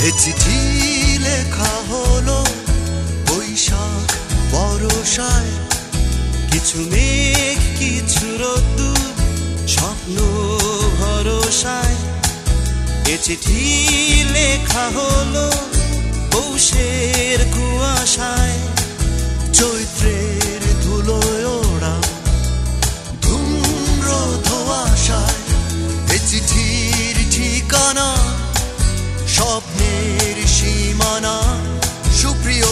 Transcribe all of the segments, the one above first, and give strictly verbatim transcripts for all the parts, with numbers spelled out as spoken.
এ চিঠি লেখা হলো বৈশাখ বর্ষায়, কিছু মেঘ কিছু রোদ্দুর স্বপ্ন ভরসায়। এ চিঠি লেখা হলো পৌষের কুয়াশায়, চৈত্রের ধুলোয় ওড়া ধূম্র ধোঁয়াশায়। এ চিঠির ঠিকানা স্বপ্নের সীমানা, সুপ্রিয়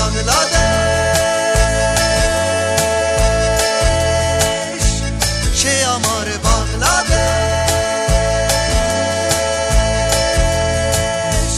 বাংলাদেশ, সে আমার বাংলাদেশ।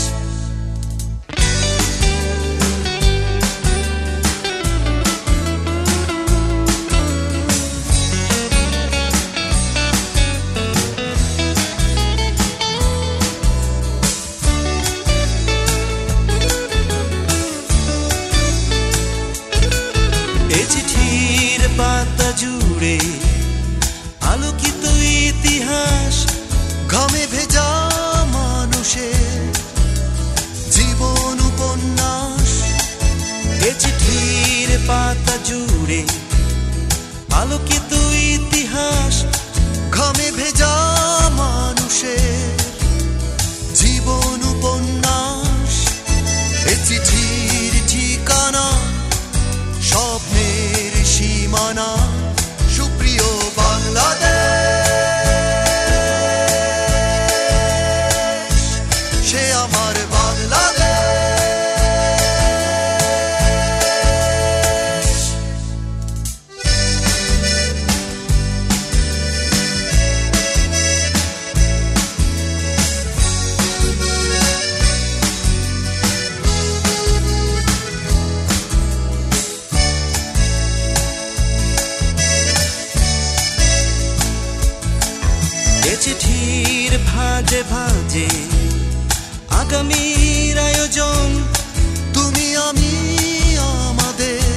এ চিঠির পাতা জুড়ে আলোকিত ইতিহাস, ঘামে ভেজা মানুষের জীবন উপন্যাস। এ চিঠির পাতা জুড়ে আলোকিত ইতিহাস, ঘামে ভেজা মানুষের জীবন উপন্যাস। এ চিঠির ঠিকানা স্বপ্নের সীমানা, সুপ্রিয় বাংলাদেশ, সে আমার বাংলাদেশ। এ চিঠির ভাঁজে ভাঁজে আগামীর আয়োজন, তুমি আমি আমাদের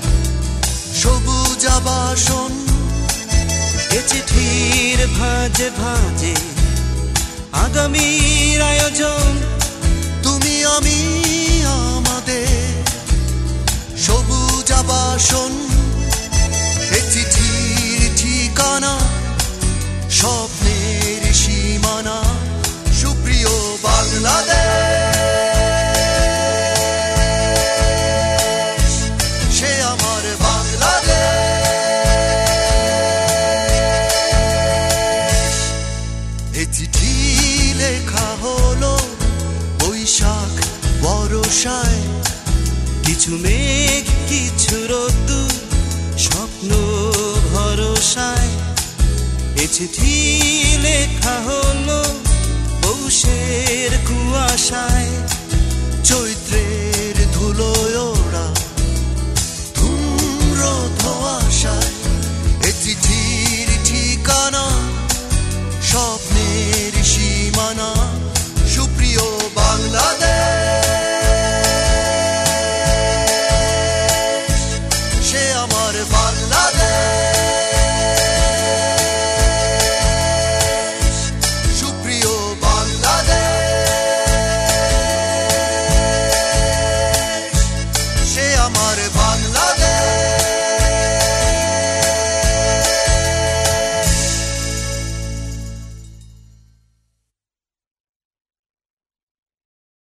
সবুজ আবাসন। এ চিঠির ভাঁজে ভাঁজে আগামীর আয়োজন, তুমি আমি আমাদের সবুজ আবাসন। এ চিঠির ঠিকানা স্বপ্নের সীমানা, সুপ্রিয় বাংলাদেশ, সে আমার বাংলাদেশ। এ চিঠি লেখা হলো বৈশাখ বর্ষায়, কিছু মেঘ কিছু রোদ্দুর স্বপ্ন ভরসায়। এ চিঠি লেখা হলো পৌষের কুয়াশায়, চৈত্রের ধুলোয়